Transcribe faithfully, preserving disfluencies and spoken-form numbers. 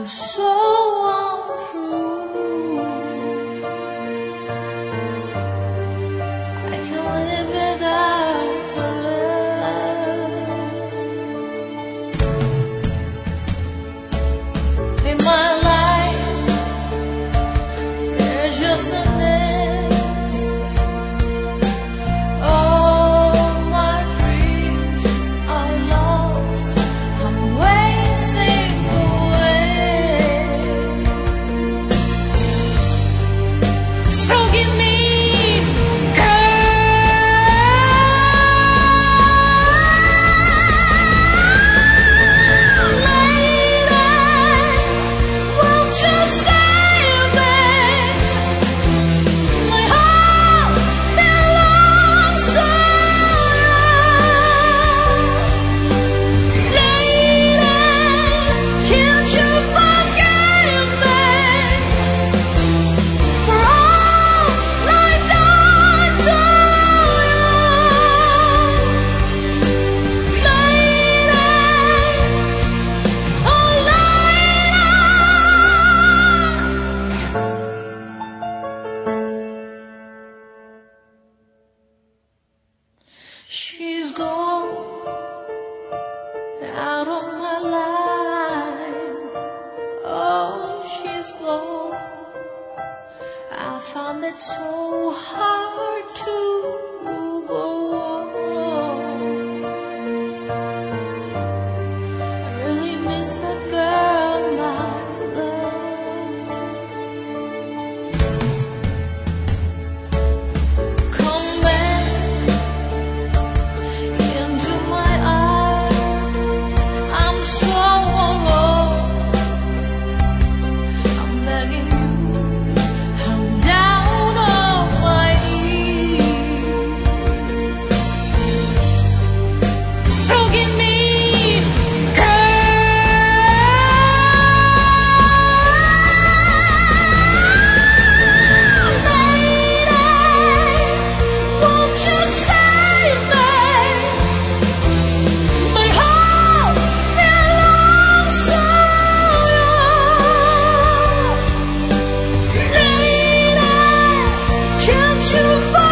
so untrue. I can't live without her love. In my life, there's just an empty space. All my dreams are lost. I'm wasting away. So give me she's gone out of my life. Oh, she's gone. I found it so hard to go on. I really miss that girl, my love. Come back into my arms. I'm so alone. I'm begging you. I'm down on my knees. So give me you